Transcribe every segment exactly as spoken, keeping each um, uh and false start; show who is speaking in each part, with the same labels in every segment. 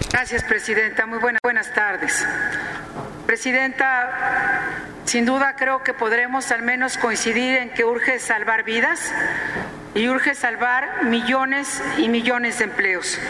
Speaker 1: Gracias, Presidenta. Muy buenas, buenas tardes. Presidenta, sin duda creo que podremos al menos coincidir en que urge salvar vidas y urge salvar millones y millones de empleos.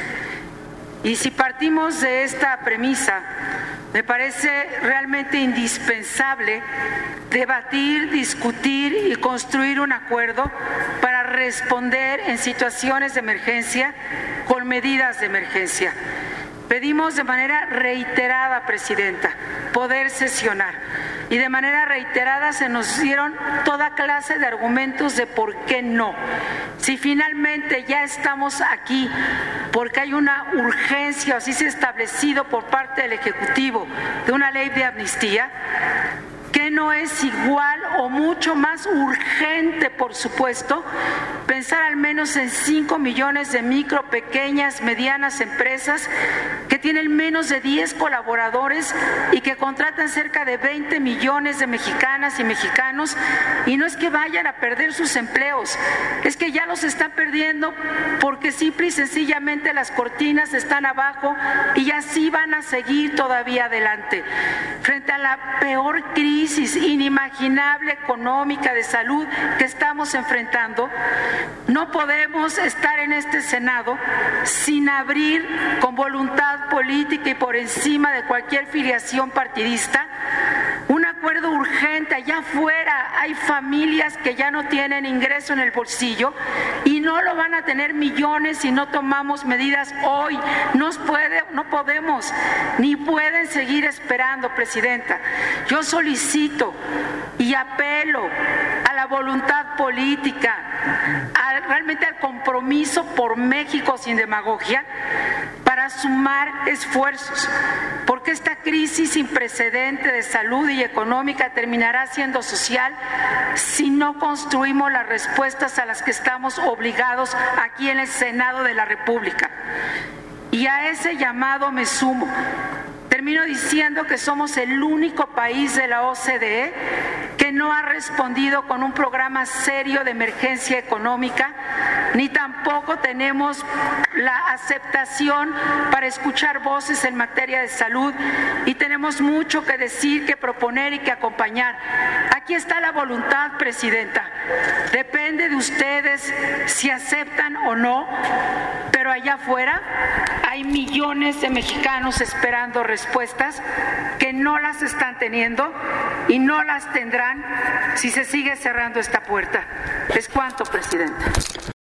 Speaker 1: Y si partimos de esta premisa, me parece realmente indispensable debatir, discutir y construir un acuerdo para responder en situaciones de emergencia con medidas de emergencia. Pedimos de manera reiterada, Presidenta, poder sesionar y de manera reiterada se nos dieron toda clase de argumentos de por qué no. Si finalmente ya estamos aquí porque hay una urgencia, así se ha establecido por parte del Ejecutivo, de una ley de amnistía, ¿qué no es igual o mucho más urgente, por supuesto, pensar al menos en cinco millones de micro, pequeñas, medianas empresas que tienen menos de diez colaboradores y que contratan cerca de veinte millones de mexicanas y mexicanos? Y no es que vayan a perder sus empleos, es que ya los están perdiendo porque simple y sencillamente las cortinas están abajo y así van a seguir todavía adelante. Frente a la peor crisis inimaginable económica de salud que estamos enfrentando, no podemos estar en este Senado sin abrir con voluntad política y por encima de cualquier filiación partidista un acuerdo urgente. Allá afuera hay familias que ya no tienen ingreso en el bolsillo y no lo van a tener millones si no tomamos medidas hoy. No puede, no podemos ni pueden seguir esperando, Presidenta. Yo solicito y apelo a la voluntad política, a, realmente al compromiso por México sin demagogia, para sumar esfuerzos, porque esta crisis sin precedente de salud y económica terminará siendo social si no construimos las respuestas a las que estamos obligados aquí en el Senado de la República. Y a ese llamado me sumo. Termino diciendo que somos el único país de la O C D E que no ha respondido con un programa serio de emergencia económica, ni tampoco tenemos la aceptación para escuchar voces en materia de salud, y tenemos mucho que decir, que proponer y que acompañar. Aquí está la voluntad, Presidenta. Depende de ustedes si aceptan o no, pero allá afuera hay millones de mexicanos esperando respuestas que no las están teniendo y no las tendrán si se sigue cerrando esta puerta. Es cuanto, Presidenta.